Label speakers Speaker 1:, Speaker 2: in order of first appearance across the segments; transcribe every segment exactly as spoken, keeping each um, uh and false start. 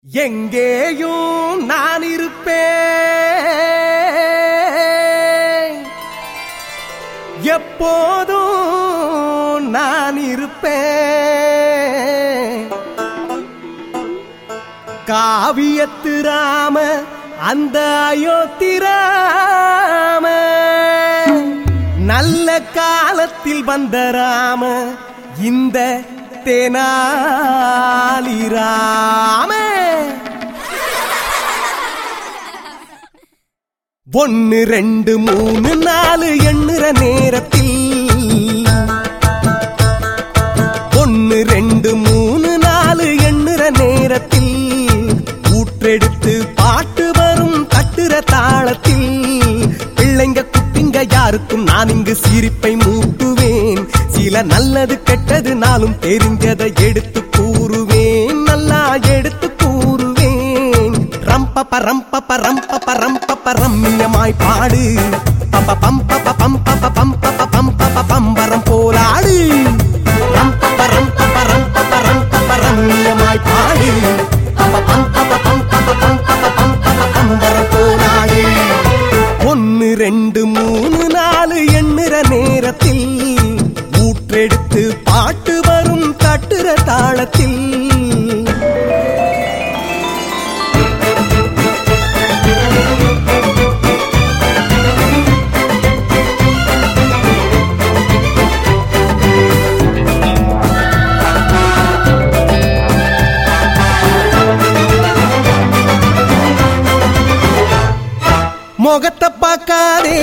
Speaker 1: எங்கேயும் நான் இருப்பேன், எப்போதும் நான் இருப்பேன். காவியத்து ராம அந்த அயோத்தி ராம, நல்ல காலத்தில் வந்த ராம இந்த தெனாலி ராம. ஒன்னு ரெண்டு மூணு நாலு எண்ணுற நேரத்தில், ஒன்னு ரெண்டு மூணு நாலு எண்ணுற நேரத்தில், ஊற்றெடுத்து பாட்டு வரும் தட்டுற தாளத்தில், பிள்ளைங்க குட்டிங்க யாருக்கும் நான் இங்கு சிரிப்பை மூட்டுவேன். சில நல்லது கெட்டது நாளும் தெரிஞ்சதை எடுத்து கூறுவேன், நல்லா எடுத்து கூறுவேன். ரம்பப்ப ரம்பப்ப ரம்பப்ப ரம்பப்ப ரம்மியமாய் பாடு, பப்ப பம்பப்ப பம்பப்ப பம்பப்ப பம்பப்ப பம்பரம் போலாடு. ரம்பப்ப ரம்பப்ப ரம்பப்ப ரம்பப்ப ரம்மியமாய் பாடு, பப்ப பம்பப்ப பம்பப்ப பம்பப்ப பம்பப்ப பம்பரம் போலாடு. ஒன்னு ரெண்டு மூணு நாலு எண்ணுற நேரத்தில், ஊற்றெடுத்து பாட்டு வரும் தட்டுற தாளத்தில், முகத்தை பார்க்காதே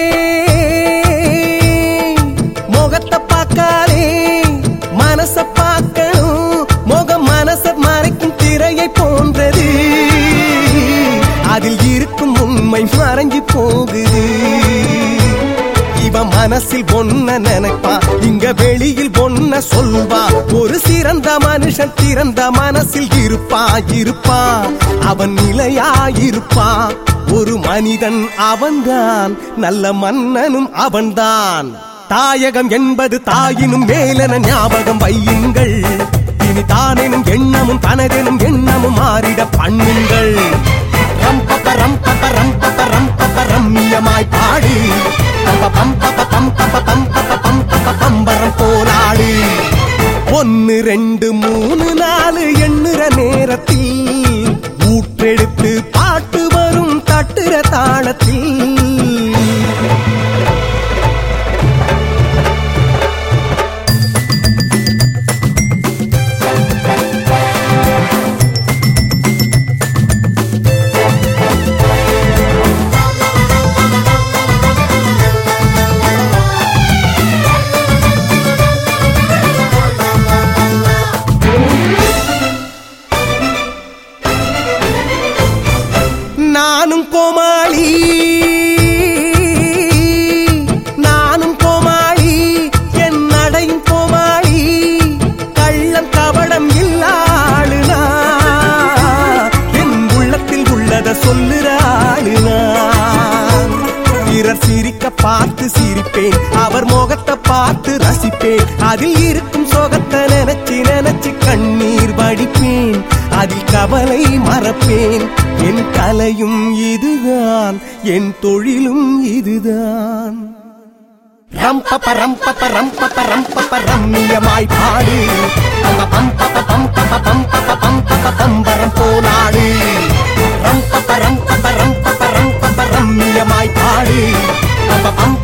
Speaker 1: முகத்தை பார்க்காதே, மனச பார்க்கணும். முகம் மனச மறைக்கும் திரையை போன்றது, அதில் இருக்கும் உண்மை மறைஞ்சு போகுது. இவன் மனசில் பொன்ன நினைப்பா, இங்க வெளியில் பொன்ன சொல்வா. ஒரு சிறந்த மனுஷன் திறந்த மனசில் இருப்பா இருப்பா, அவன் நிலையாயிருப்பா. ஒரு மனிதன் அவன்தான், நல்ல மன்னனும் அவன்தான். தாயகம் என்பது தாயினும் மேலென ஞாபகம் வையுங்கள். இனி தானெனும் எண்ணமும் தனதெனும் எண்ணமும் மாறிட பண்ணுங்கள். ரம்பப்ப ரம்பப்ப ரம்பப்ப ரம்பப்ப ரம்மியமாய் பாடு, பம்ப பம்பப்ப பம்பப்ப பம்பப்ப பம்பப்ப பம்பரம் போலாடு. ஒன்னு ரெண்டு மூணு நாலு எண்ணுற நேரத்தில், ஊற்றெடுத்து பாட்டு வரும் தட்டுற தாளத்தில், நானும் கோமாளி நானும் கோமாளி, என் நடையும் கோமாளி. கள்ளம் கபடம் இல்லாளுனா, என் உள்ளத்தில் உள்ளத சொல்லுற ஆளுனா. பிறர் சிரிக்க பார்த்து சிரிப்பேன், அவர் முகத்தை பார்த்து ரசிப்பேன். அதில் இருக்கும் சோகத்தை நினைச்சு நினைச்சு கண்ணீர் வடிப்பேன், அதில் கவலை மறப்பேன். என் கலையும் இதுதான், என் தொழிலும் இதுதான். ரம்பப்ப ரம்பப்ப ரம்பப்ப ரம்பப்ப ரம்மியமாய் பாடு, பம்ப பம்பப்ப பம்பப்ப பம்பப்ப பம்பப்ப பம்பரம் போலாடு. ரம்பப்ப ரம்பப்ப ரம்பப்ப ரம்பப்ப ரம்மியமாய் பாடு, பம்ப பம்ப